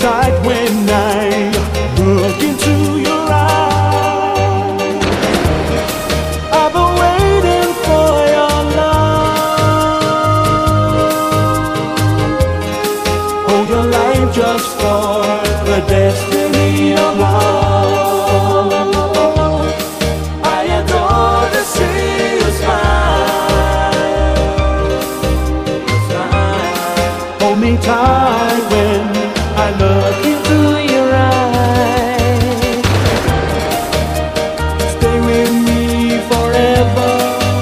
tight when I look into your eyes. I've been waiting for your love. Hold your life just for the destiny of love. I adore to see you smile. Hold me tight when I look into your eyes. Stay with me forever.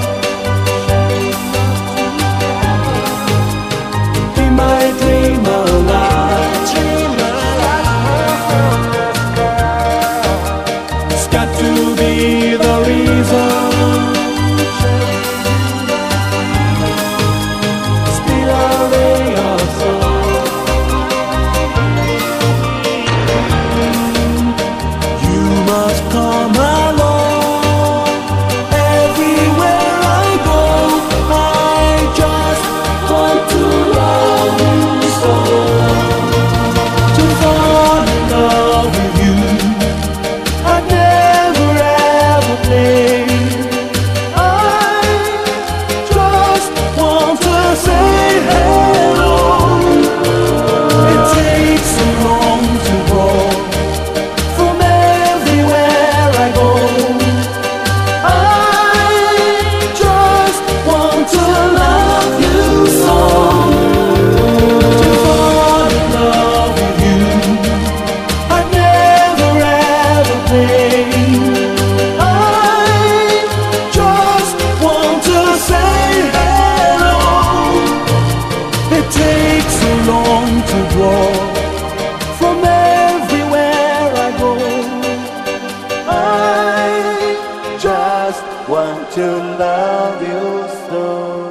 Be my dream alive. It's got to be the reason. Still a ray of sun. You must come along. Everywhere I go, I just want to love you so. To fall in love with you, I never ever played. I just want to say hello. It takes so long to walk from everywhere I go. I just want to love you so. To fall in love with you, I never ever played. I just want to say hello. It takes so long to draw from everywhere I go. I just want to love you so.